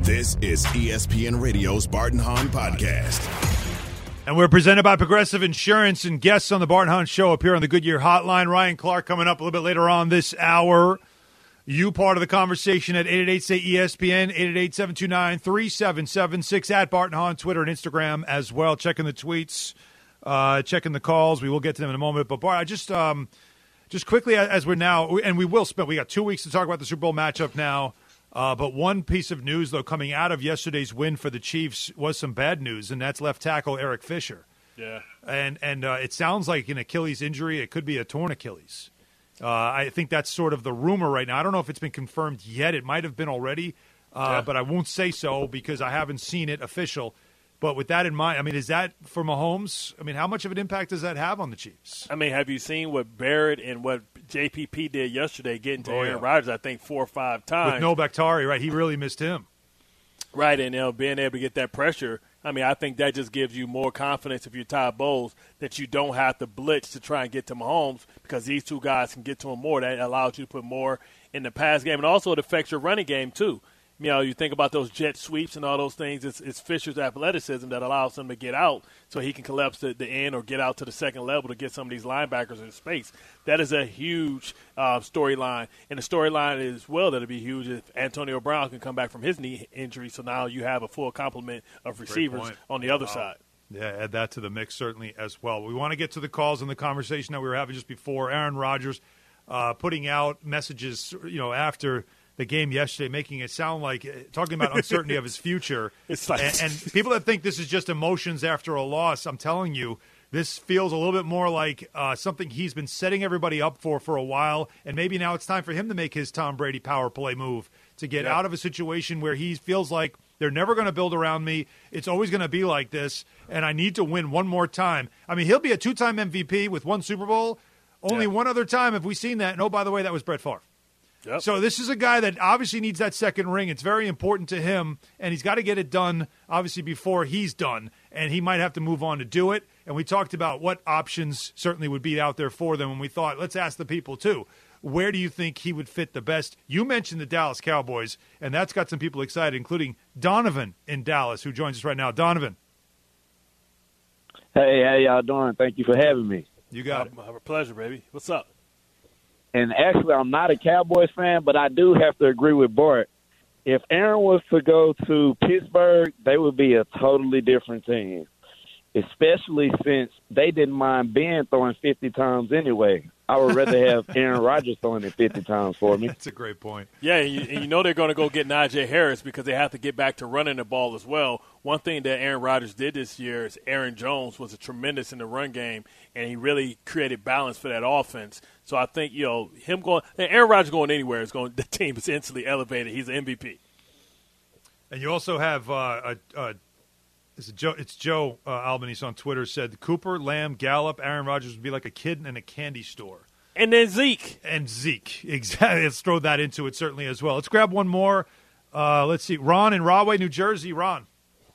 This is ESPN Radio's Bart and Hahn Podcast. And we're presented by Progressive Insurance, and guests on the Bart and Hahn Show appear on the Goodyear Hotline. Ryan Clark coming up a little bit later on this hour. You part of the conversation at 888-SAY-ESPN, 888-729-3776, at Bart and Hahn, Twitter and Instagram as well. Checking the tweets, checking the calls. We will get to them in a moment. But, Bart, I just quickly, as we're now, and we got 2 weeks to talk about the Super Bowl matchup now. But one piece of news, though, coming out of yesterday's win for the Chiefs was some bad news, and that's left tackle Eric Fisher. Yeah. And it sounds like an Achilles injury. It could be a torn Achilles. I think that's sort of the rumor right now. I don't know if it's been confirmed yet. It might have been already, but I won't say so because I haven't seen it official. But with that in mind, I mean, is that for Mahomes? I mean, how much of an impact does that have on the Chiefs? I mean, have you seen what Barrett and what JPP did yesterday, getting to Aaron Rodgers, I think, 4 or 5 times? With no Bakhtiari, right? He really missed him. Right, and being able to get that pressure, I mean, I think that just gives you more confidence if you're Todd Bowles that you don't have to blitz to try and get to Mahomes because these two guys can get to him more. That allows you to put more in the pass game, and also it affects your running game too. You know, you think about those jet sweeps and all those things. It's Fisher's athleticism that allows him to get out so he can collapse the end or get out to the second level to get some of these linebackers in space. That is a huge storyline. And the storyline as well that will be huge if Antonio Brown can come back from his knee injury. So now you have a full complement of receivers on the other side. Yeah, add that to the mix certainly as well. We want to get to the calls and the conversation that we were having just before. Aaron Rodgers putting out messages, after – the game yesterday, making it sound like talking about uncertainty of his future. It's like, and people that think this is just emotions after a loss, I'm telling you, this feels a little bit more like something he's been setting everybody up for a while, and maybe now it's time for him to make his Tom Brady power play move to get out of a situation where he feels like they're never going to build around me. It's always going to be like this, and I need to win one more time. I mean, he'll be a 2-time MVP with 1 Super Bowl. Only one other time have we seen that. And, oh, by the way, that was Brett Favre. Yep. So this is a guy that obviously needs that second ring. It's very important to him, and he's got to get it done, obviously, before he's done, and he might have to move on to do it. And we talked about what options certainly would be out there for them, and we thought, let's ask the people, too. Where do you think he would fit the best? You mentioned the Dallas Cowboys, and that's got some people excited, including Donovan in Dallas, who joins us right now. Donovan. Hey, how y'all doing? Thank you for having me. You got it. Our pleasure, baby. What's up? And actually, I'm not a Cowboys fan, but I do have to agree with Bart. If Aaron was to go to Pittsburgh, they would be a totally different team, especially since they didn't mind Ben throwing 50 times anyway. I would rather have Aaron Rodgers throwing it 50 times for me. That's a great point. Yeah, and you know they're going to go get Najee Harris because they have to get back to running the ball as well. One thing that Aaron Rodgers did this year is Aaron Jones was tremendous in the run game, and he really created balance for that offense. So I think, Aaron Rodgers going anywhere the team is instantly elevated. He's an MVP. And you also have it's Joe Albanese on Twitter said Cooper, Lamb, Gallup, Aaron Rodgers would be like a kid in a candy store. And then Zeke. Exactly. Let's throw that into it certainly as well. Let's grab one more. Let's see. Ron in Rahway, New Jersey. Ron.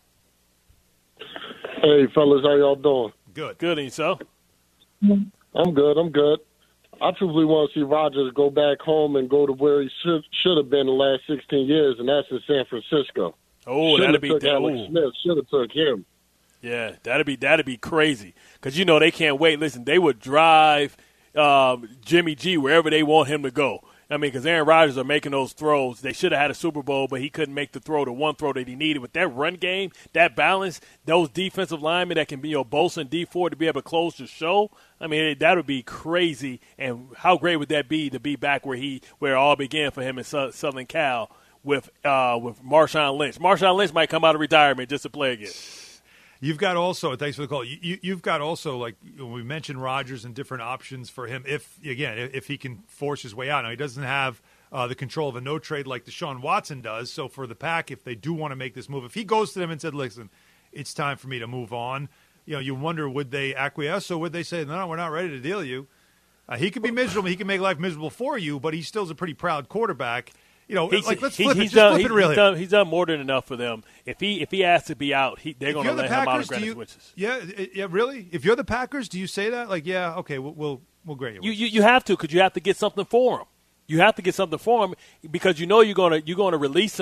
Hey, fellas. How y'all doing? Good. Good, and yourself? I'm good. I truthfully want to see Rodgers go back home and go to where he should have been the last 16 years, and that's in San Francisco. Oh, that'd be Alex Smith. Should have took him. Yeah, that'd be crazy because they can't wait. Listen, they would drive Jimmy G wherever they want him to go. I mean, because Aaron Rodgers are making those throws. They should have had a Super Bowl, but he couldn't make the one throw that he needed. With that run game, that balance, those defensive linemen that can be Bosa and D4 to be able to close the show, I mean, that would be crazy. And how great would that be to be back where it all began for him in Southern Cal with Marshawn Lynch. Marshawn Lynch might come out of retirement just to play again. You've got also, thanks for the call, you've got also, like we mentioned, Rodgers and different options for him if he can force his way out. Now, he doesn't have the control of a no trade like Deshaun Watson does. So for the Pack, if they do want to make this move, if he goes to them and said, listen, it's time for me to move on, you wonder, would they acquiesce or would they say, no, we're not ready to deal you? He could be miserable. He can make life miserable for you, but he still is a pretty proud quarterback. Let's flip it. Just flip it real. He's done more than enough for them. If he has to be out, they're going to let him out of Greenwich Witches. Yeah, really? If you're the Packers, do you say that? Like, yeah, okay, we'll grade you. You have to because you have to get something for him. You have to get something for him because you're going to release him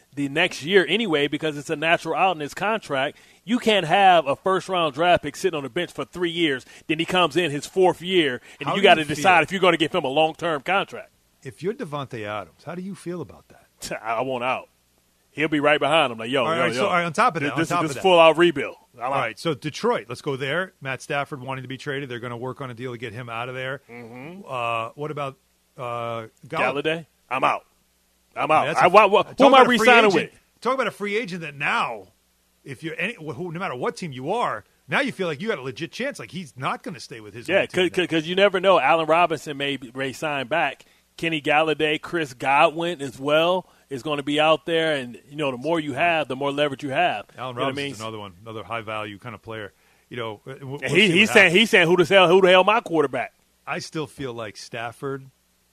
the next year anyway because it's a natural out in his contract. You can't have a first-round draft pick sitting on the bench for 3 years. Then he comes in his 4th year, and you got to decide if you're going to give him a long-term contract. If you're Devontae Adams, how do you feel about that? I want out. He'll be right behind him. Like, yo, all right, yo. So, all right, on top of that, this is full-out rebuild. All right, so Detroit, let's go there. Matt Stafford wanting to be traded. They're going to work on a deal to get him out of there. Mm-hmm. What about Galladay? I'm out. I'm out. Who am I re-signing with? Talk about a free agent that now, if you're no matter what team you are, now you feel like you got a legit chance. Like he's not going to stay with his team. Yeah, because you never know. Allen Robinson may sign back. Kenny Galladay, Chris Godwin as well is going to be out there. And, the more you have, the more leverage you have. Allen Robinson's another one, another high-value kind of player. He's saying who the hell my quarterback? I still feel like Stafford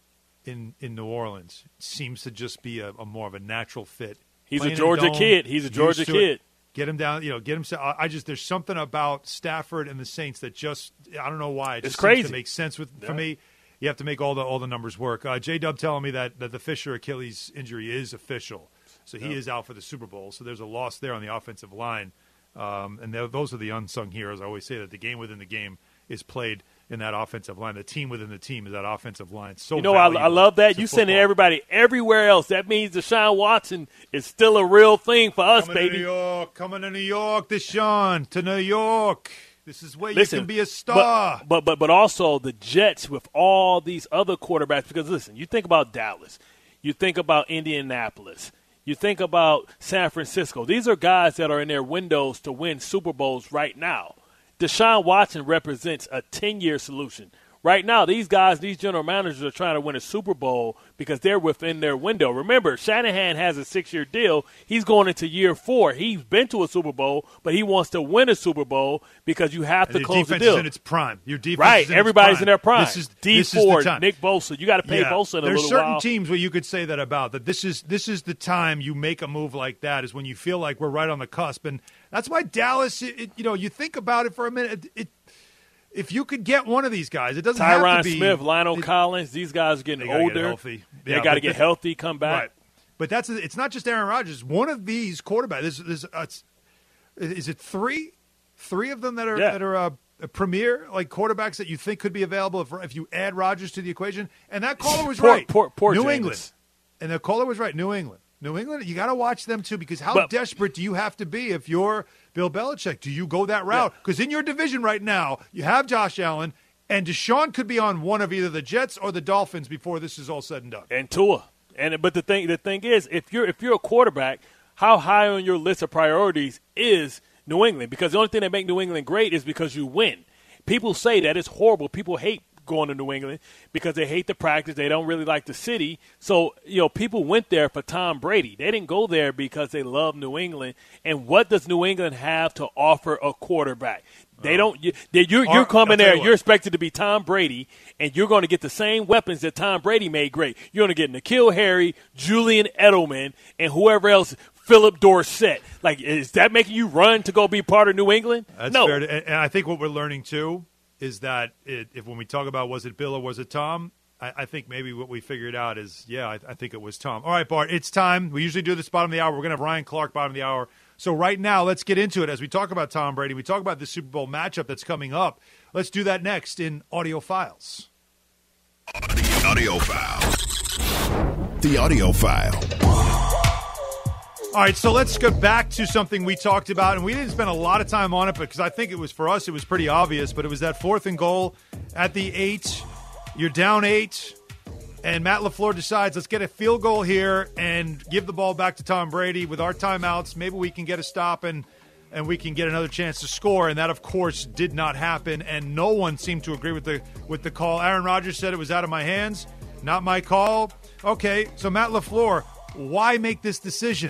in New Orleans seems to just be a more of a natural fit. He's a Georgia kid. He's a Georgia kid. Get him down, get him. There's something about Stafford and the Saints that just, I don't know why. It just crazy. Seems to make sense for me. You have to make all the numbers work. J-Dub telling me that the Fisher Achilles injury is official. So he is out for the Super Bowl. So there's a loss there on the offensive line. And those are the unsung heroes. I always say that the game within the game is played in that offensive line. The team within the team is that offensive line. So I love that. You sending everybody everywhere else. That means Deshaun Watson is still a real thing for us, baby. Coming to New York, Deshaun, to New York. This is where you can be a star. But also the Jets with all these other quarterbacks. Because, listen, you think about Dallas. You think about Indianapolis. You think about San Francisco. These are guys that are in their windows to win Super Bowls right now. Deshaun Watson represents a 10-year solution. Right now, these guys, these general managers are trying to win a Super Bowl because they're within their window. Remember, Shanahan has a 6-year deal. He's going into year 4. He's been to a Super Bowl, but he wants to win a Super Bowl because you have to close the deal. Your defense is in its prime. Your defense right. is in Everybody's its prime. in their prime. This is Ford, the time. Nick Bosa. You got to pay Bosa in a little while. There's certain teams where you could say that about, that this is the time you make a move like that is when you feel like we're right on the cusp. And that's why Dallas, you think about it for a minute, if you could get one of these guys, it doesn't have to be. Tyron Smith, Lionel Collins, these guys are getting older. They got to get healthy, come back. Right. But it's not just Aaron Rodgers. One of these quarterbacks, is it three? 3 of them that are premier like quarterbacks that you think could be available if you add Rodgers to the equation. And that caller was right. Poor New James. England. And the caller was right. New England, you got to watch them too because how desperate do you have to be if you're Bill Belichick? Do you go that route? Because in your division right now, you have Josh Allen, and Deshaun could be on one of either the Jets or the Dolphins before this is all said and done. And Tua. But the thing is, if you're a quarterback, how high on your list of priorities is New England? Because the only thing that makes New England great is because you win. People say that it's horrible. People hate going to New England because they hate the practice. They don't really like the city. So, people went there for Tom Brady. They didn't go there because they love New England. And what does New England have to offer a quarterback? They don't. You're coming there. You're expected to be Tom Brady, and you're going to get the same weapons that Tom Brady made great. You're going to get N'Keal Harry, Julian Edelman, and whoever else. Philip Dorsett. Like, is that making you run to go be part of New England? That's no. Fair and I think what we're learning too is that if when we talk about was it Bill or was it Tom, I think maybe what we figured out is, I think it was Tom. All right, Bart, it's time. We usually do this bottom of the hour. We're going to have Ryan Clark bottom of the hour. So right now, let's get into it as we talk about Tom Brady. We talk about the Super Bowl matchup that's coming up. Let's do that next in Audio Files. The Audio File. The Audio File. All right, so let's go back to something we talked about, and we didn't spend a lot of time on it because I think it was, for us, it was pretty obvious, but it was that 4th and goal at the 8. You're down 8, and Matt LaFleur decides, let's get a field goal here and give the ball back to Tom Brady. With our timeouts, maybe we can get a stop and we can get another chance to score, and that, of course, did not happen, and no one seemed to agree with the call. Aaron Rodgers said it was out of my hands, not my call. Okay, so Matt LaFleur, why make this decision?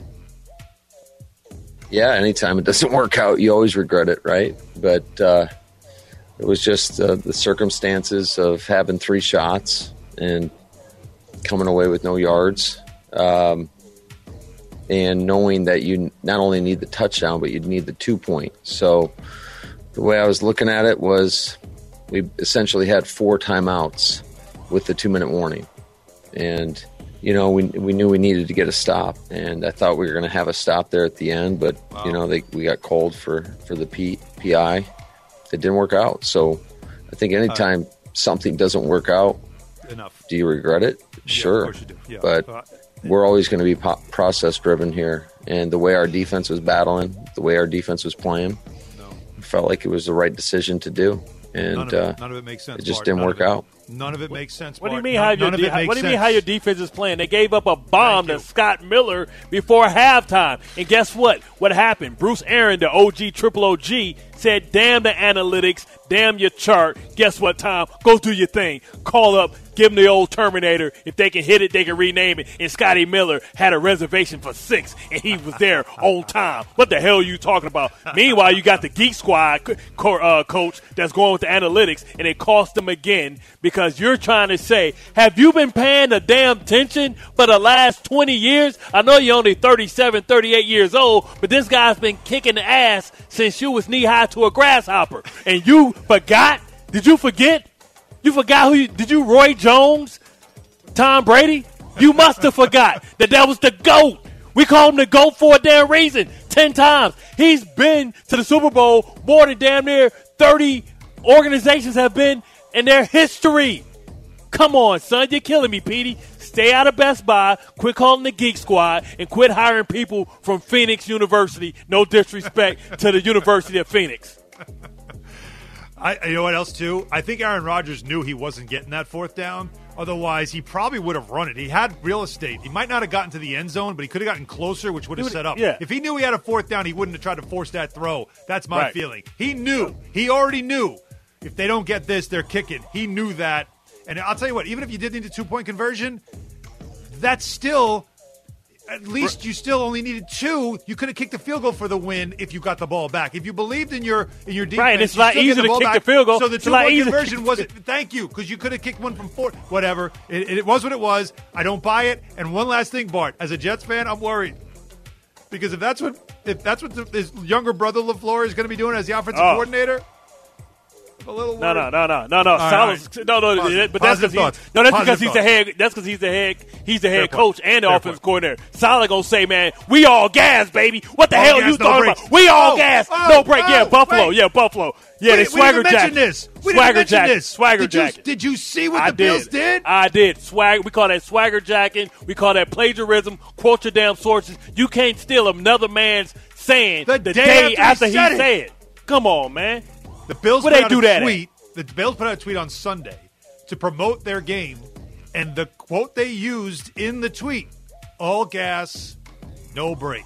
Yeah, anytime it doesn't work out, you always regret it, right? But it was just the circumstances of having 3 shots and coming away with no yards, and knowing that you not only need the touchdown, but you'd need the 2-point. So the way I was looking at it was we essentially had 4 timeouts with the 2-minute warning. And we knew we needed to get a stop, and I thought we were going to have a stop there at the end, but we got called for the PI. It didn't work out. So I think anytime something doesn't work out, do you regret it? Sure. Of course you do. Yeah. But we're always going to be process driven here, and the way our defense was battling, the way our defense was playing, it felt like it was the right decision to do. And none of it makes sense. It just didn't work out. None of it makes sense. What do you Bart. mean? What do you mean how your defense is playing? They gave up a bomb to Scott Miller before halftime, and guess what? What happened? Bruce Aaron, the OG, triple OG, said, "Damn the analytics, damn your chart. Guess what, Tom? Go do your thing. Call up, give them the old Terminator. If they can hit it, they can rename it." And Scotty Miller had a reservation for 6, and he was there on time. What the hell are you talking about? Meanwhile, you got the Geek Squad coach that's going with the analytics, and it cost them again because you're trying to say, have you been paying the damn attention for the last 20 years? I know you're only 37, 38 years old, but this guy's been kicking the ass since you was knee-high to a grasshopper. And you forgot? Did you forget? You forgot did you Roy Jones, Tom Brady? You must have forgot that was the GOAT. We call him the GOAT for a damn reason. 10 times. He's been to the Super Bowl more than damn near 30 organizations have been in their history. Come on, son. You're killing me, Petey. Stay out of Best Buy, quit calling the Geek Squad, and quit hiring people from Phoenix University. No disrespect to the University of Phoenix. You know what else, too? I think Aaron Rodgers knew he wasn't getting that 4th down. Otherwise, he probably would have run it. He had real estate. He might not have gotten to the end zone, but he could have gotten closer, which would have set up. Yeah. If he knew he had a 4th down, he wouldn't have tried to force that throw. That's my feeling. He knew. He already knew. If they don't get this, they're kicking. He knew that. And I'll tell you what, even if you did need a 2-point conversion, that's still – at least you still only needed 2. You could have kicked the field goal for the win if you got the ball back. If you believed in your defense, right, it's a lot easier to kick the field goal. So the 2-point conversion wasn't. Thank you, because you could have kicked one from 4. Whatever. It was what it was. I don't buy it. And one last thing, Bart, as a Jets fan, I'm worried because if that's what his younger brother LaFleur is going to be doing as the offensive coordinator. A little worried. No. Saleh's, no. But that's because he's the head. That's because he's the head. He's the head coach and the offensive coordinator. Saleh gonna say, "Man, we all gas, baby. What the hell are you talking about? We all gas, no break. Yeah, Buffalo. Wait. Yeah, Buffalo. Yeah, they swagger jacket. Swagger jacket. Swagger jacket. Did you see what the Bills did? I did. We call that swagger jacking. We call that plagiarism. Quote your damn sources. You can't steal another man's saying the day after he said it. Come on, man. The Bills put out a tweet. The Bills put out a tweet on Sunday to promote their game, and the quote they used in the tweet: "All gas, no break."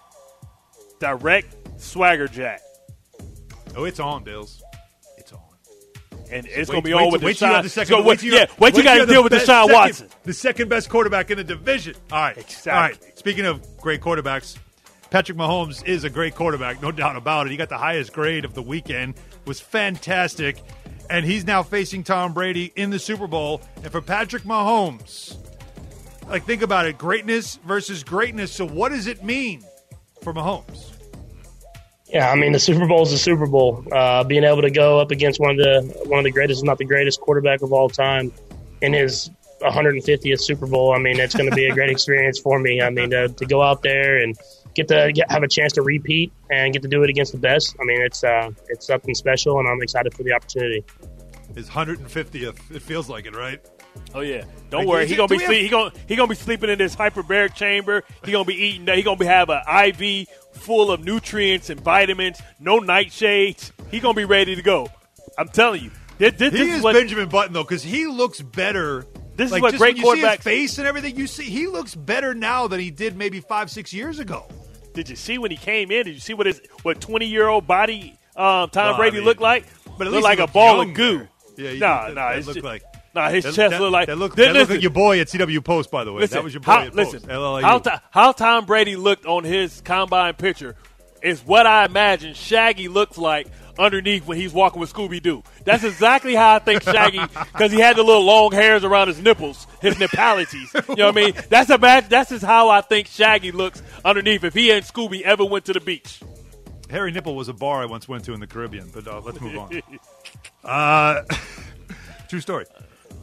Direct swagger jack. Oh, it's on, Bills. It's on, and it's going to be on with Deshaun. Wait till you got to deal with Deshaun Watson, the second best quarterback in the division. All right, exactly. All right. Speaking of great quarterbacks, Patrick Mahomes is a great quarterback, no doubt about it. He got the highest grade of the weekend, was fantastic, and he's now facing Tom Brady in the Super Bowl. And for Patrick Mahomes, think about it, greatness versus greatness. So what does it mean for Mahomes? Yeah, I mean, the Super Bowl is the Super Bowl. Being able to go up against one of the greatest, if not the greatest quarterback of all time in his 150th Super Bowl, I mean, it's going to be a great experience for me. I mean, to go out there and have a chance to repeat and get to do it against the best. I mean, it's something special, and I'm excited for the opportunity. His 150th, it feels like it, right? Oh yeah, don't worry. He's gonna be sleeping in this hyperbaric chamber. He's gonna be eating. He's gonna have an IV full of nutrients and vitamins. No nightshades. He's gonna be ready to go. I'm telling you. This is Benjamin Button though, because he looks better. This is what great quarterbacks. You see his face and everything. You see, he looks better now than he did maybe 5-6 years ago. Did you see when he came in? Did you see what 20-year-old body Tom Brady looked like? But it looked like a ball of goo. Yeah, it looked like. Nah, his chest looked like. That looked like your boy at CW Post, by the way. Listen, that was your boy at Post. How Tom Brady looked on his combine picture is what I imagine Shaggy looks like underneath when he's walking with Scooby-Doo. That's exactly how I think Shaggy, because he had the little long hairs around his nipples, his nippalities. You know what I mean? That's just how I think Shaggy looks underneath if he and Scooby ever went to the beach. Harry Nipple was a bar I once went to in the Caribbean, but let's move on. True story.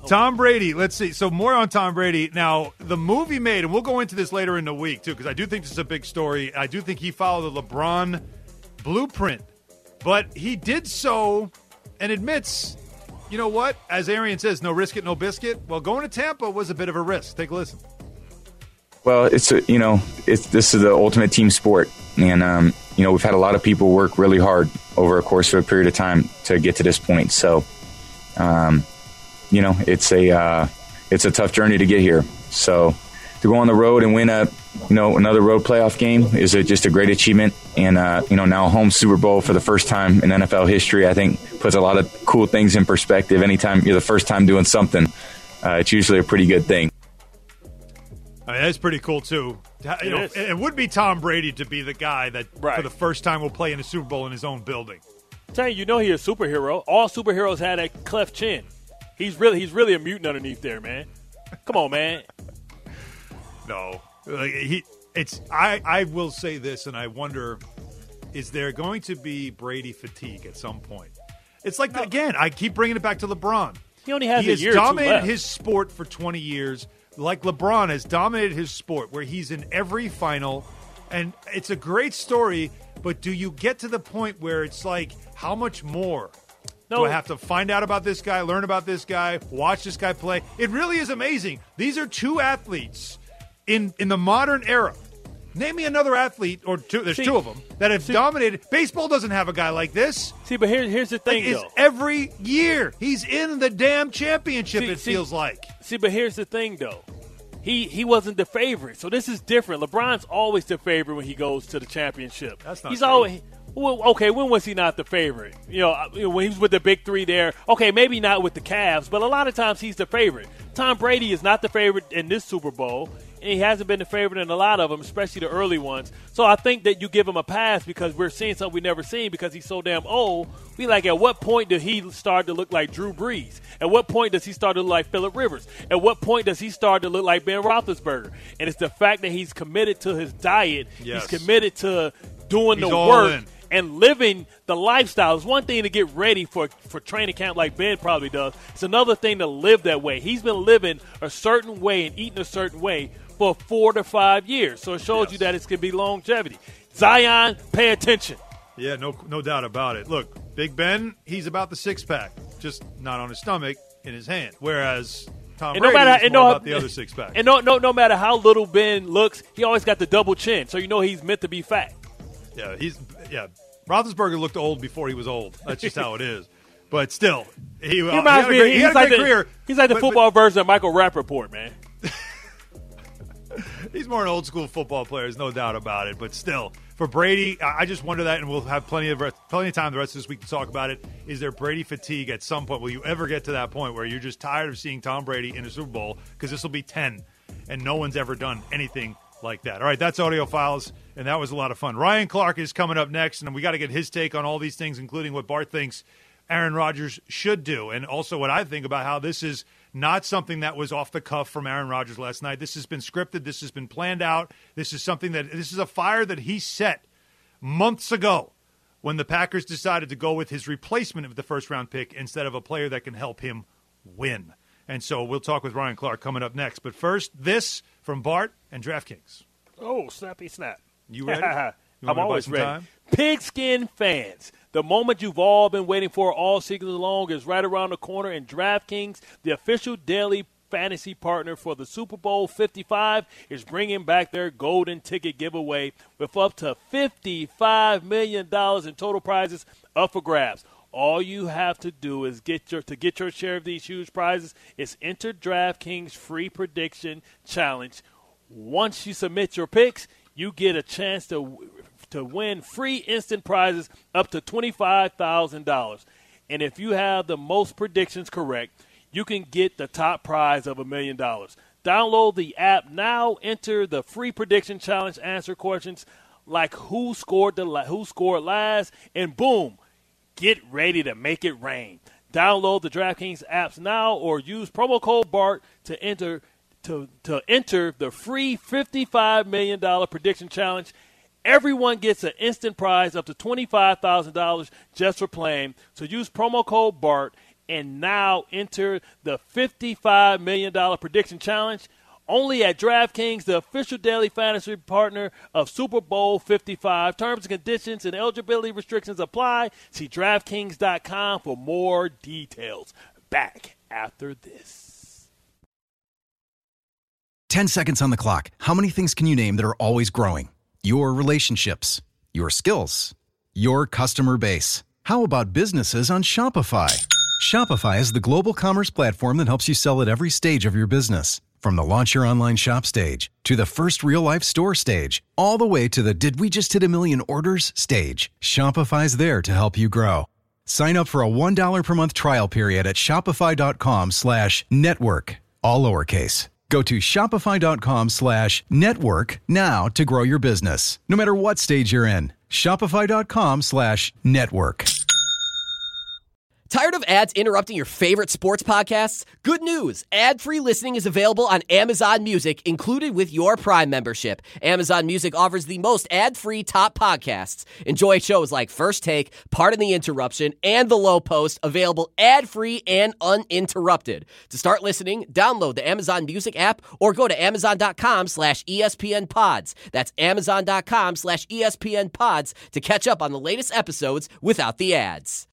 Tom Brady, let's see. So more on Tom Brady. Now, the movie made, and we'll go into this later in the week, too, because I do think this is a big story. I do think he followed the LeBron blueprint. But he did so and admits, you know what? As Arian says, no risk it, no biscuit. Well, going to Tampa was a bit of a risk. Take a listen. Well, this is the ultimate team sport. And, we've had a lot of people work really hard over a course of a period of time to get to this point. So, it's a tough journey to get here. So to go on the road and win another road playoff game is just a great achievement. And, now a home Super Bowl for the first time in NFL history, I think puts a lot of cool things in perspective. Anytime you're the first time doing something, it's usually a pretty good thing. I mean, that's pretty cool, too. It would be Tom Brady to be the guy that for the first time will play in a Super Bowl in his own building. Tell you, he's a superhero. All superheroes had a cleft chin. He's really a mutant underneath there, man. Come on, man. No. I will say this, and I wonder, is there going to be Brady fatigue at some point? It's like, again, I keep bringing it back to LeBron. He only has a year or two left. He has dominated his sport for 20 years, like LeBron has dominated his sport, where he's in every final. And it's a great story, but do you get to the point where it's like, how much more? Do I have to find out about this guy, learn about this guy, watch this guy play? It really is amazing. These are two athletes in the modern era. Name me another athlete, or two. There's two of them that have dominated. Baseball doesn't have a guy like this. See, but here's the thing, though. Every year he's in the damn championship. It feels like. See, but here's the thing, though. He wasn't the favorite, so this is different. LeBron's always the favorite when he goes to the championship. That's not He's true. always. Well, okay, when was he not the favorite? When he was with the big three there. Okay, maybe not with the Cavs, but a lot of times he's the favorite. Tom Brady is not the favorite in this Super Bowl, and he hasn't been the favorite in a lot of them, especially the early ones. So I think that you give him a pass because we're seeing something we've never seen because he's so damn old. We like, at what point did he start to look like Drew Brees? At what point does he start to look like Phillip Rivers? At what point does he start to look like Ben Roethlisberger? And it's the fact that he's committed to his diet. Yes. He's committed to doing He's the all work. in. And living the lifestyle. It's one thing to get ready for training camp like Ben probably does. It's another thing to live that way. He's been living a certain way and eating a certain way for 4 to 5 years. So it shows you that it's going to be longevity. Zion, pay attention. Yeah, no doubt about it. Look, Big Ben, he's about the six-pack, just not on his stomach, in his hand. Whereas Tom Brady is more about the other six-pack. And no matter how little Ben looks, he always got the double chin. So he's meant to be fat. Yeah, Roethlisberger looked old before he was old. That's just how it is. But still, he had reminds a me. great, He's like career. He's like the football version of Michael Rappaport, man. He's more an old school football player, there's no doubt about it. But still, for Brady, I just wonder that, and we'll have plenty of time the rest of this week to talk about it. Is there Brady fatigue at some point? Will you ever get to that point where you're just tired of seeing Tom Brady in a Super Bowl? Because this will be 10, and no one's ever done anything like that. All right, that's Audio Files, and that was a lot of fun. Ryan Clark is coming up next, and we got to get his take on all these things, including what Bart thinks Aaron Rodgers should do, and also what I think about how this is not something that was off the cuff from Aaron Rodgers last night. This has been scripted. This has been planned out. This is a fire that he set months ago when the Packers decided to go with his replacement of the first-round pick instead of a player that can help him win. And so we'll talk with Ryan Clark coming up next. But first, this from Bart and DraftKings. Oh, snappy snap. You ready? I'm always ready. Time? Pigskin fans, the moment you've all been waiting for all season long is right around the corner, and DraftKings, the official daily fantasy partner for the Super Bowl 55, is bringing back their golden ticket giveaway with up to $55 million in total prizes up for grabs. All you have to do is get your share of these huge prizes is enter DraftKings free prediction challenge. Once you submit your picks, you get a chance to win free instant prizes up to $25,000. And if you have the most predictions correct, you can get the top prize of $1 million. Download the app now, enter the free prediction challenge, answer questions like who scored last, and boom, get ready to make it rain. Download the DraftKings apps now or use promo code BART to enter the free $55 million prediction challenge. Everyone gets an instant prize up to $25,000 just for playing. So use promo code BART and now enter the $55 million prediction challenge only at DraftKings, the official daily fantasy partner of Super Bowl 55. Terms and conditions and eligibility restrictions apply. See DraftKings.com for more details. Back after this. 10 seconds on the clock. How many things can you name that are always growing? Your relationships, your skills, your customer base. How about businesses on Shopify? Shopify is the global commerce platform that helps you sell at every stage of your business. From the launch your online shop stage, to the first real-life store stage, all the way to the did we just hit a million orders stage, Shopify's there to help you grow. Sign up for a $1 per month trial period at shopify.com/network, all lowercase. Go to shopify.com/network now to grow your business, no matter what stage you're in. Shopify.com/network. Tired of ads interrupting your favorite sports podcasts? Good news! Ad-free listening is available on Amazon Music, included with your Prime membership. Amazon Music offers the most ad-free top podcasts. Enjoy shows like First Take, Pardon the Interruption, and The Low Post, available ad-free and uninterrupted. To start listening, download the Amazon Music app or go to amazon.com/ESPN Pods. That's amazon.com/ESPN Pods to catch up on the latest episodes without the ads.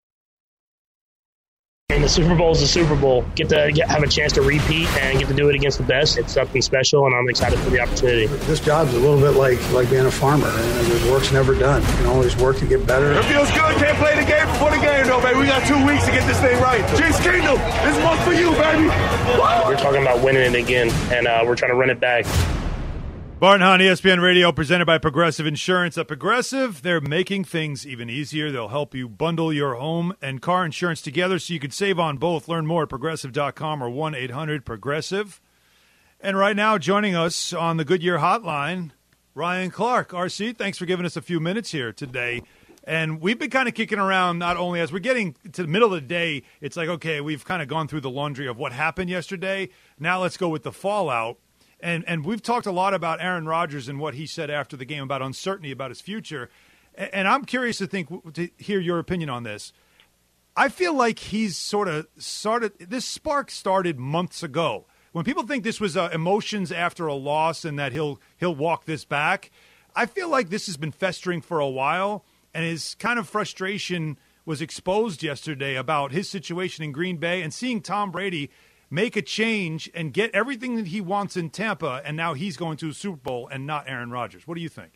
I mean, the Super Bowl is the Super Bowl. Have a chance to repeat and get to do it against the best. It's something special, and I'm excited for the opportunity. This job's a little bit like being a farmer, and the work's never done. You can always work to get better. It feels good. Can't play the game before the game, though, baby. We got 2 weeks to get this thing right. Jace Kingdom, this one's for you, baby. Woo! We're talking about winning it again, and we're trying to run it back. Bart and Hahn, ESPN Radio, presented by Progressive Insurance. At Progressive, they're making things even easier. They'll help you bundle your home and car insurance together so you can save on both. Learn more at Progressive.com or 1-800-PROGRESSIVE. And right now, joining us on the Goodyear Hotline, Ryan Clark. RC, thanks for giving us a few minutes here today. And we've been kind of kicking around, not only as we're getting to the middle of the day, it's like, okay, we've kind of gone through the laundry of what happened yesterday. Now let's go with the fallout. And we've talked a lot about Aaron Rodgers and what he said after the game about uncertainty about his future. And I'm curious to hear your opinion on this. I feel like he's sort of started – this spark started months ago. When people think this was emotions after a loss and that he'll walk this back, I feel like this has been festering for a while, and his kind of frustration was exposed yesterday about his situation in Green Bay and seeing Tom Brady – make a change and get everything that he wants in Tampa, and now he's going to a Super Bowl and not Aaron Rodgers. What do you think?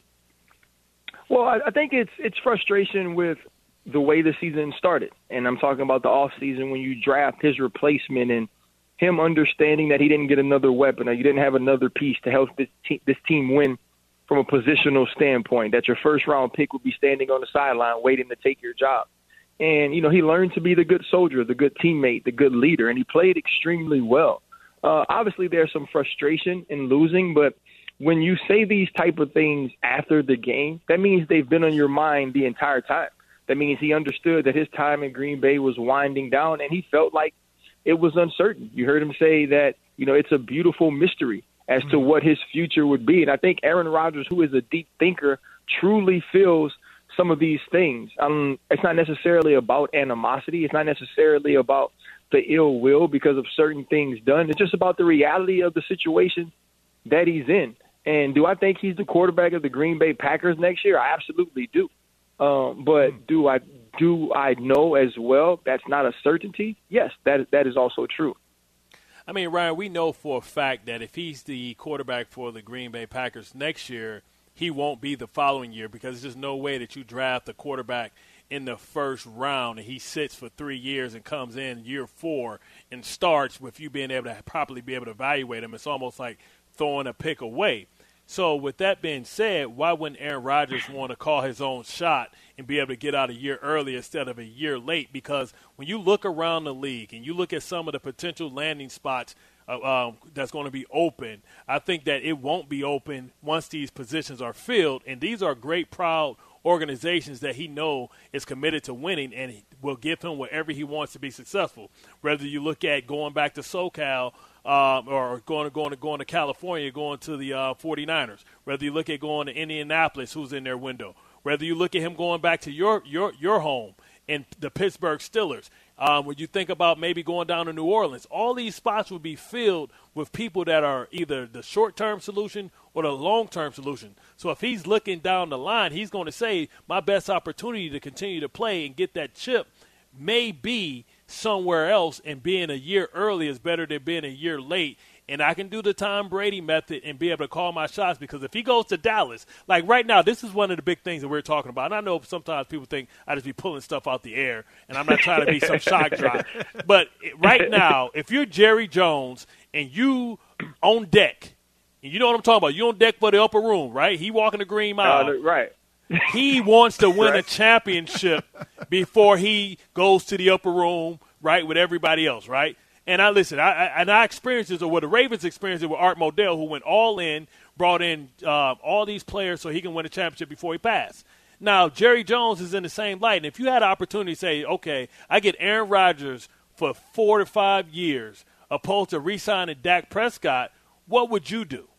Well, I think it's frustration with the way the season started, and I'm talking about the offseason when you draft his replacement and him understanding that he didn't get another weapon or you didn't have another piece to help this team win from a positional standpoint, that your first-round pick would be standing on the sideline waiting to take your job. And, you know, he learned to be the good soldier, the good teammate, the good leader, and he played extremely well. Obviously, there's some frustration in losing, but when you say these type of things after the game, that means they've been on your mind the entire time. That means he understood that his time in Green Bay was winding down, and he felt like it was uncertain. You heard him say that, you know, it's a beautiful mystery as to what his future would be. And I think Aaron Rodgers, who is a deep thinker, truly feels some of these things. It's not necessarily about animosity. It's not necessarily about the ill will because of certain things done. It's just about the reality of the situation that he's in. And do I think he's the quarterback of the Green Bay Packers next year? I absolutely do. But do I know as well that's not a certainty? Yes, that is also true. I mean, Ryan, we know for a fact that if he's the quarterback for the Green Bay Packers next year, he won't be the following year because there's just no way that you draft a quarterback in the first round and he sits for 3 years and comes in year 4 and starts with you being able to properly be able to evaluate him. It's almost like throwing a pick away. So with that being said, why wouldn't Aaron Rodgers want to call his own shot and be able to get out a year early instead of a year late? Because when you look around the league and you look at some of the potential landing spots that's going to be open, I think that it won't be open once these positions are filled. And these are great, proud organizations that he know is committed to winning and will give him whatever he wants to be successful. Whether you look at going back to SoCal or going to California, going to the 49ers. Whether you look at going to Indianapolis, who's in their window. Whether you look at him going back to your home and the Pittsburgh Steelers. When you think about maybe going down to New Orleans, all these spots will be filled with people that are either the short-term solution or the long-term solution. So if he's looking down the line, he's going to say, my best opportunity to continue to play and get that chip may be somewhere else, and being a year early is better than being a year late. And I can do the Tom Brady method and be able to call my shots, because if he goes to Dallas, like right now, this is one of the big things that we're talking about. And I know sometimes people think I just be pulling stuff out the air, and I'm not trying to be some shock drop. But right now, if you're Jerry Jones and you on deck, and you know what I'm talking about, you on deck for the upper room, right? He walking the green mile. Right. He wants to win a championship before he goes to the upper room, right, with everybody else, right? And I experienced this, or what the Ravens experienced it with Art Modell, who went all in, brought in all these players so he can win a championship before he passed. Now, Jerry Jones is in the same light. And if you had an opportunity to say, okay, I get Aaron Rodgers for 4 to 5 years opposed to re-signing Dak Prescott, what would you do?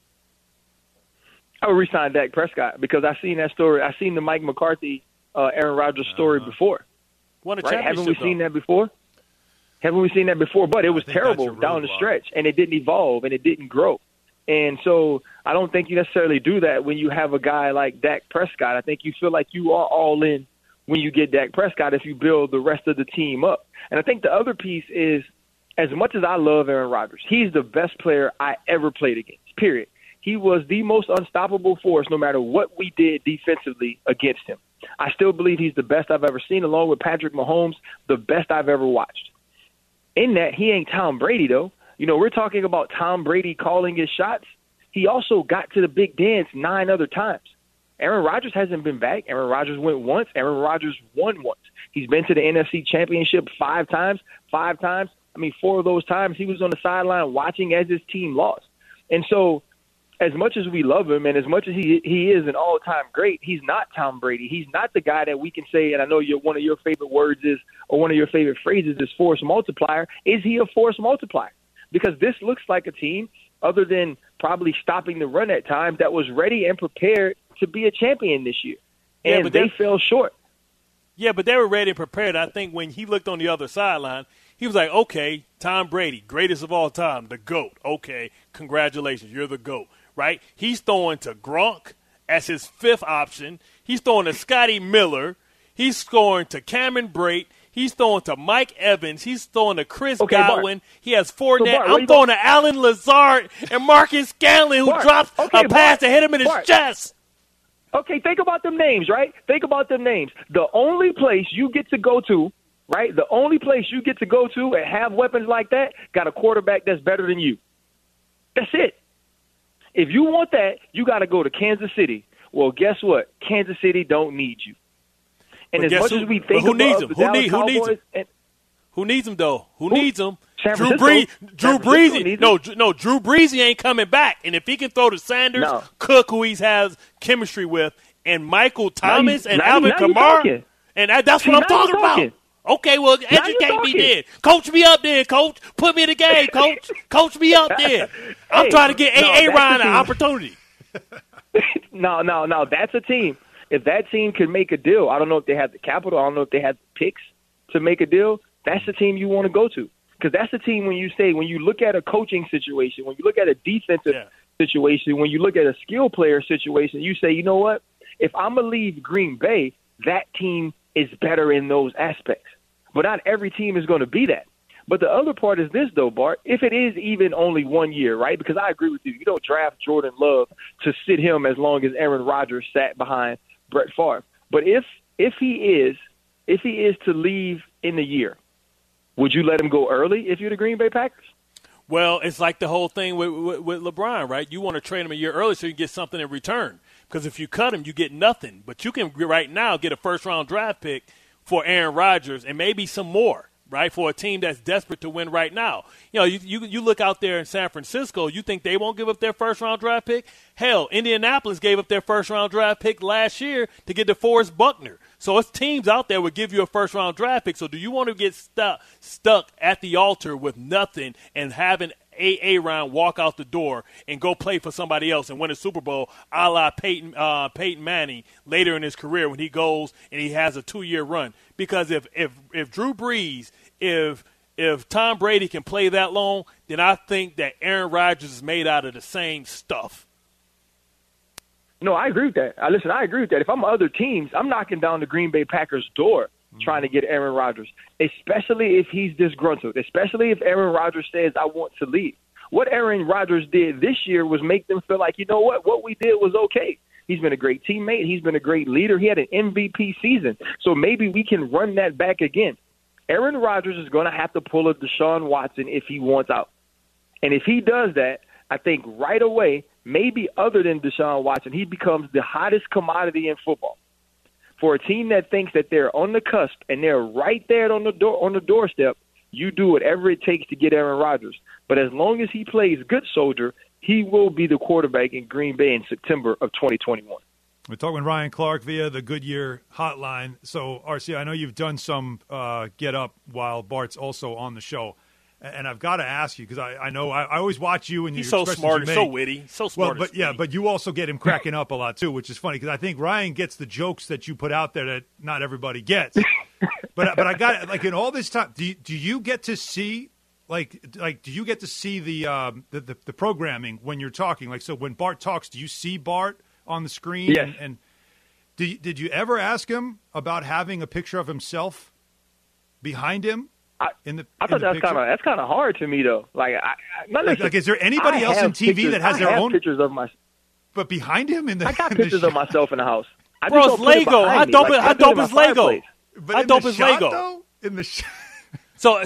I would re-sign Dak Prescott, because I've seen that story. I've seen the Mike McCarthy, Aaron Rodgers story before. Won a championship, Haven't we seen that before? Haven't we seen that before? But it was terrible down the stretch, and it didn't evolve, and it didn't grow. And so I don't think you necessarily do that when you have a guy like Dak Prescott. I think you feel like you are all in when you get Dak Prescott if you build the rest of the team up. And I think the other piece is, as much as I love Aaron Rodgers, he's the best player I ever played against, period. He was the most unstoppable force no matter what we did defensively against him. I still believe he's the best I've ever seen, along with Patrick Mahomes, the best I've ever watched. In that, he ain't Tom Brady, though. You know, we're talking about Tom Brady calling his shots. He also got to the big dance 9 other times. Aaron Rodgers hasn't been back. Aaron Rodgers went once. Aaron Rodgers won once. He's been to the NFC Championship 5 times. 5 times. I mean, 4 of those times he was on the sideline watching as his team lost. And so, as much as we love him and as much as he is an all-time great, he's not Tom Brady. He's not the guy that we can say, and I know one of your favorite words is, or one of your favorite phrases is force multiplier. Is he a force multiplier? Because this looks like a team, other than probably stopping the run at times, that was ready and prepared to be a champion this year. And but they fell short. Yeah, but they were ready and prepared. I think when he looked on the other sideline, he was like, okay, Tom Brady, greatest of all time, the GOAT. Okay, congratulations, you're the GOAT. Right? He's throwing to Gronk as his 5th option. He's throwing to Scotty Miller. He's throwing to Cameron Brate. He's throwing to Mike Evans. He's throwing to Chris Godwin. Bart. He has Fournette. So Bart, I'm throwing to Alan Lazard and Marcus Scanlon, who drops a pass to hit him in his chest. Okay, think about them names, right? Think about them names. The only place you get to go to, right, the only place you get to go to and have weapons like that, got a quarterback that's better than you. That's it. If you want that, you got to go to Kansas City. Well, guess what? Kansas City don't need you. And as much as we think who needs him? Who needs him, though? Who needs him? Drew Brees ain't coming back. And if he can throw to Sanders, Cook, who he has chemistry with, and Michael Thomas and Alvin Kamara, and that's what I'm talking about. Okay, well, educate me then. Coach me up then, Coach. Put me in the game, Coach. Coach me up then. I'm trying to get A-Ron an opportunity. No, that's a team. If that team could make a deal, I don't know if they have the capital, I don't know if they have the picks to make a deal, that's the team you want to go to. Because that's the team when you look at a coaching situation, when you look at a defensive situation, when you look at a skill player situation, you say, you know what? If I'm going to leave Green Bay, that team is better in those aspects. But not every team is going to be that. But the other part is this, though, Bart, if it is even only 1 year, right? Because I agree with you. You don't draft Jordan Love to sit him as long as Aaron Rodgers sat behind Brett Favre. But if he is to leave in the year, would you let him go early if you're the Green Bay Packers? Well, it's like the whole thing with LeBron, right? You want to trade him a year early so you can get something in return. Because if you cut him, you get nothing. But you can right now get a first-round draft pick for Aaron Rodgers and maybe some more, right, for a team that's desperate to win right now. You know, you look out there in San Francisco, you think they won't give up their first-round draft pick? Hell, Indianapolis gave up their first-round draft pick last year to get DeForest Buckner. So it's teams out there would give you a first-round draft pick. So do you want to get stuck at the altar with nothing and having Aaron walk out the door and go play for somebody else and win a Super Bowl, a la Peyton Manning later in his career when he goes and he has a 2-year run. Because if Drew Brees, if Tom Brady can play that long, then I think that Aaron Rodgers is made out of the same stuff. No, I agree with that. Listen, I agree with that. If I'm other teams, I'm knocking down the Green Bay Packers' door trying to get Aaron Rodgers, especially if he's disgruntled, especially if Aaron Rodgers says, I want to leave. What Aaron Rodgers did this year was make them feel like, you know what we did was okay. He's been a great teammate. He's been a great leader. He had an MVP season. So maybe we can run that back again. Aaron Rodgers is going to have to pull a Deshaun Watson if he wants out. And if he does that, I think right away, maybe other than Deshaun Watson, he becomes the hottest commodity in football. For a team that thinks that they're on the cusp and they're right there on the doorstep, you do whatever it takes to get Aaron Rodgers. But as long as he plays good soldier, he will be the quarterback in Green Bay in September of 2021. We're talking with Ryan Clark via the Goodyear hotline. So, RC, I know you've done some Get Up while Bart's also on the show. And I've got to ask you, because I know I always watch you and he's so smart and so witty, so smart. Well, but you also get him cracking up a lot too, which is funny because I think Ryan gets the jokes that you put out there that not everybody gets. but I got like in all this time, do you get to see like do you get to see the programming when you're talking? Like, so when Bart talks, do you see Bart on the screen? Yes. And did you ever ask him about having a picture of himself behind him? I thought that's kind of hard to me though. Like is there anybody else in TV that has their own pictures of my? But behind him I got pictures of myself in the house. Bro, it's Lego. How dope is Lego? How dope is Lego? In the shot. So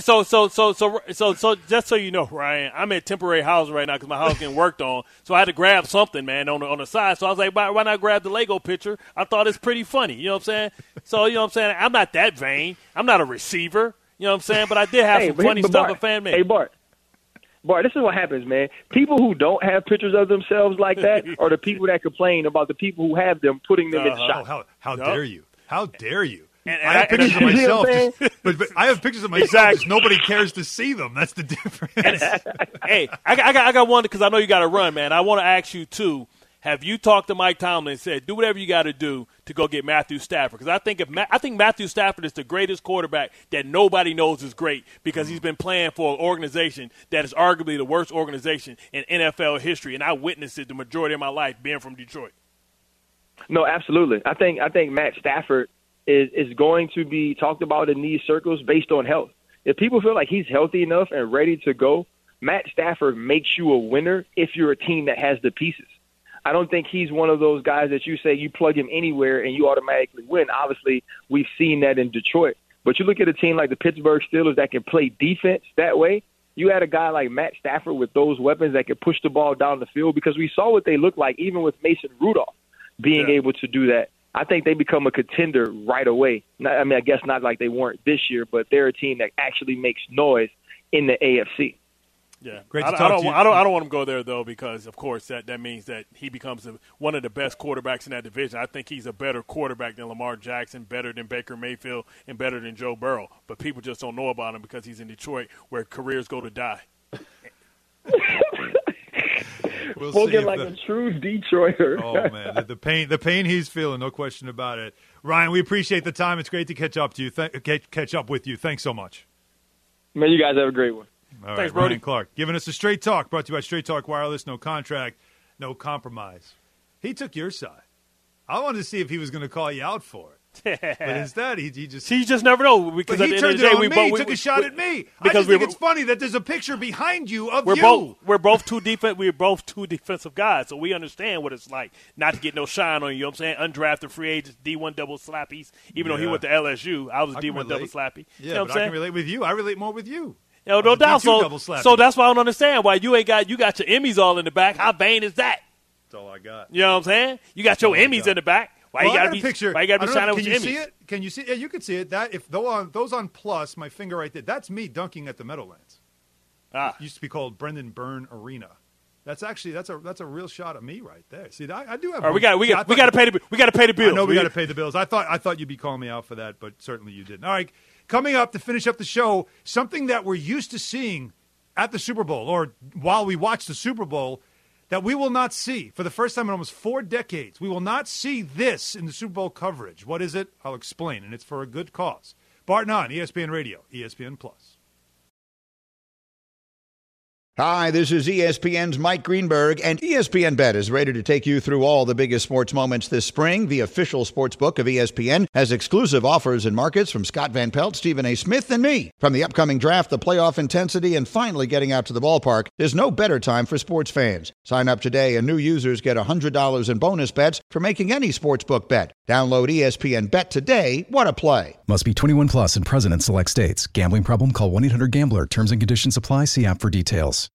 just so you know, Ryan, I'm in temporary housing right now because my house getting worked on. So I had to grab something, man, on the side. So I was like, why not grab the Lego picture? I thought it's pretty funny. You know what I'm saying? So you know what I'm saying? I'm not that vain. I'm not a receiver. You know what I'm saying? But I did have some funny stuff a fan made. Hey, Bart, this is what happens, man. People who don't have pictures of themselves like that are the people that complain about the people who have them putting them in shots. How dare you? How dare you? I have pictures of myself, but I have pictures of myself. Exactly. Nobody cares to see them. That's the difference. Hey, I got one because I know you got to run, man. I want to ask you too. Have you talked to Mike Tomlin and said, do whatever you got to do to go get Matthew Stafford? Because I think Matthew Stafford is the greatest quarterback that nobody knows is great because he's been playing for an organization that is arguably the worst organization in NFL history, and I witnessed it the majority of my life being from Detroit. No, absolutely. I think Matt Stafford is going to be talked about in these circles based on health. If people feel like he's healthy enough and ready to go, Matt Stafford makes you a winner if you're a team that has the pieces. I don't think he's one of those guys that you say you plug him anywhere and you automatically win. Obviously, we've seen that in Detroit. But you look at a team like the Pittsburgh Steelers that can play defense that way. You had a guy like Matt Stafford with those weapons that could push the ball down the field because we saw what they looked like even with Mason Rudolph being able to do that. I think they become a contender right away. I guess not like they weren't this year, but they're a team that actually makes noise in the AFC. Yeah, great to talk to you. I don't want him to go there, though, because, of course, that means that he becomes one of the best quarterbacks in that division. I think he's a better quarterback than Lamar Jackson, better than Baker Mayfield, and better than Joe Burrow. But people just don't know about him because he's in Detroit where careers go to die. Spoken like a true Detroiter. Oh, man, the pain he's feeling, no question about it. Ryan, we appreciate the time. It's great to catch up with you. Thanks so much. Man, you guys have a great one. All Thanks, right, Ryan Clark, giving us a straight talk, brought to you by Straight Talk Wireless. No contract, no compromise. He took your side. I wanted to see if he was going to call you out for it. But instead, he just never know. Because he turned it on me. He took a shot at me. I just think it's funny that there's a picture behind you of you. We're both two defensive guys, so we understand what it's like not to get no shine on you. You know what I'm saying? Undrafted free agents, D1 double slappies. Even though he went to LSU, I was D1 double slappy. Yeah, you know but I can relate with you. I relate more with you. No doubt. So that's why I don't understand why you got your Emmys all in the back. How vain is that? That's all I got. You know what I'm saying? You got your Emmys in the back. Why you got to be shining with your Emmys? Can you see it? Can you see it? Yeah, you can see it. That if those on plus, my finger right there, that's me dunking at the Meadowlands. It used to be called Brendan Byrne Arena. That's a real shot of me right there. See, I do have. All right, we got to pay the bills. I know we got to pay the bills. I thought you'd be calling me out for that, but certainly you didn't. All right, coming up to finish up the show, something that we're used to seeing at the Super Bowl or while we watch the Super Bowl that we will not see for the first time in almost 4 decades. We will not see this in the Super Bowl coverage. What is it? I'll explain, and it's for a good cause. Bart and Hahn, ESPN Radio, ESPN Plus. Hi, this is ESPN's Mike Greenberg, and ESPN Bet is ready to take you through all the biggest sports moments this spring. The official sports book of ESPN has exclusive offers and markets from Scott Van Pelt, Stephen A. Smith, and me. From the upcoming draft, the playoff intensity, and finally getting out to the ballpark, there's no better time for sports fans. Sign up today, and new users get $100 in bonus bets for making any sportsbook bet. Download ESPN Bet today. What a play. Must be 21 plus and present in select states. Gambling problem? Call 1-800-GAMBLER. Terms and conditions apply. See app for details.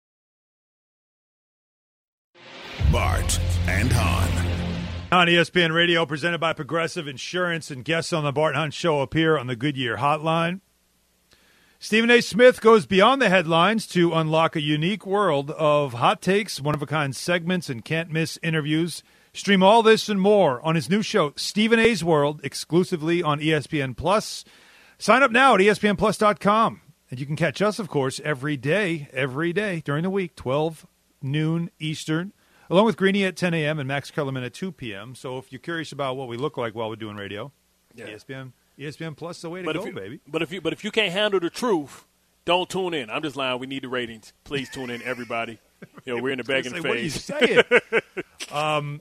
Bart and Hahn. On ESPN Radio, presented by Progressive Insurance, and guests on the Bart and Hahn Show appear on the Goodyear Hotline. Stephen A. Smith goes beyond the headlines to unlock a unique world of hot takes, one-of-a-kind segments, and can't-miss interviews. Stream all this and more on his new show, Stephen A.'s World, exclusively on ESPN Plus. Sign up now at ESPNplus.com. And you can catch us, of course, every day during the week, 12 noon Eastern, along with Greeny at 10 a.m. and Max Kellerman at 2 p.m. So if you're curious about what we look like while we're doing radio, ESPN Plus is the way to go, baby. But if you can't handle the truth, don't tune in. I'm just lying. We need the ratings. Please tune in, everybody. We're in the begging phase. What are you saying?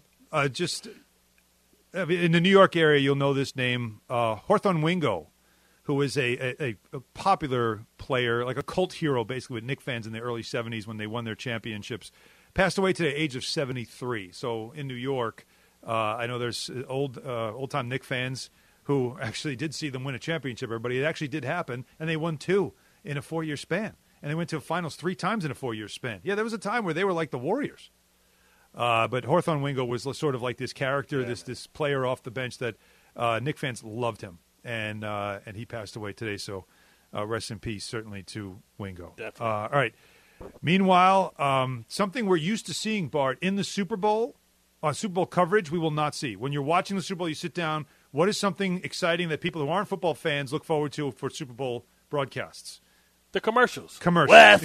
In the New York area, you'll know this name, Hawthorne Wingo, who is a popular player, like a cult hero, basically, with Knicks fans in the early 70s when they won their championships. Passed away today, age of 73. So in New York, I know there's old-time Knicks fans who actually did see them win a championship, everybody. It actually did happen, and they won 2 in a 4-year span. And they went to the finals 3 times in a 4-year span. Yeah, there was a time where they were like the Warriors. But Hawthorne Wingo was sort of like this character, this player off the bench that Knicks fans loved him. And he passed away today, so rest in peace, certainly, to Wingo. Definitely. All right. Meanwhile, something we're used to seeing, Bart, in the Super Bowl, Super Bowl coverage, we will not see. When you're watching the Super Bowl, you sit down. What is something exciting that people who aren't football fans look forward to for Super Bowl broadcasts? The commercials. What's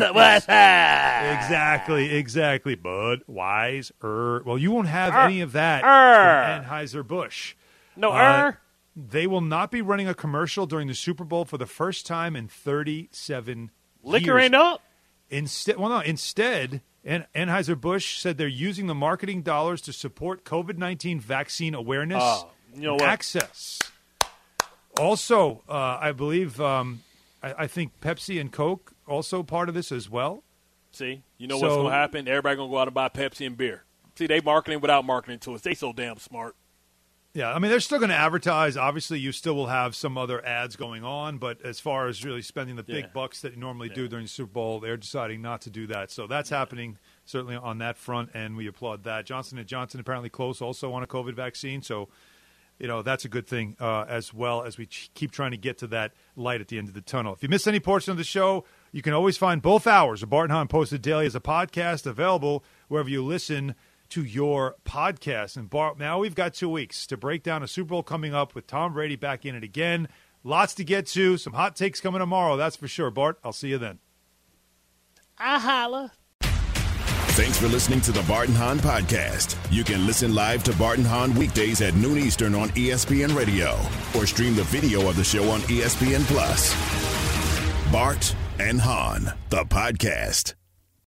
Exactly. Budweiser. Well, you won't have any of that from Anheuser-Busch. They will not be running a commercial during the Super Bowl for the first time in 37 Liquor years. ain't up? Instead, Anheuser-Busch said they're using the marketing dollars to support COVID-19 vaccine awareness and access. Also, I believe, I think Pepsi and Coke also part of this as well. See, what's going to happen? Everybody going to go out and buy Pepsi and beer. See, they marketing without marketing to us. They so damn smart. Yeah, I mean, they're still going to advertise. Obviously, you still will have some other ads going on, but as far as really spending the big bucks that you normally do during the Super Bowl, they're deciding not to do that. So that's happening certainly on that front, and we applaud that. Johnson & Johnson apparently close also on a COVID vaccine, so that's a good thing as well as we keep trying to get to that light at the end of the tunnel. If you missed any portion of the show, you can always find both hours of Bart and Hahn posted daily as a podcast available wherever you listen to your podcast. And Bart, now we've got 2 weeks to break down a Super Bowl coming up with Tom Brady back in it again. Lots to get to. Some hot takes coming tomorrow, that's for sure. Bart, I'll see you then. I holla. Thanks for listening to the Bart and Hahn podcast. You can listen live to Bart and Hahn weekdays at noon Eastern on ESPN Radio or stream the video of the show on ESPN Plus. Bart and Hahn, the podcast.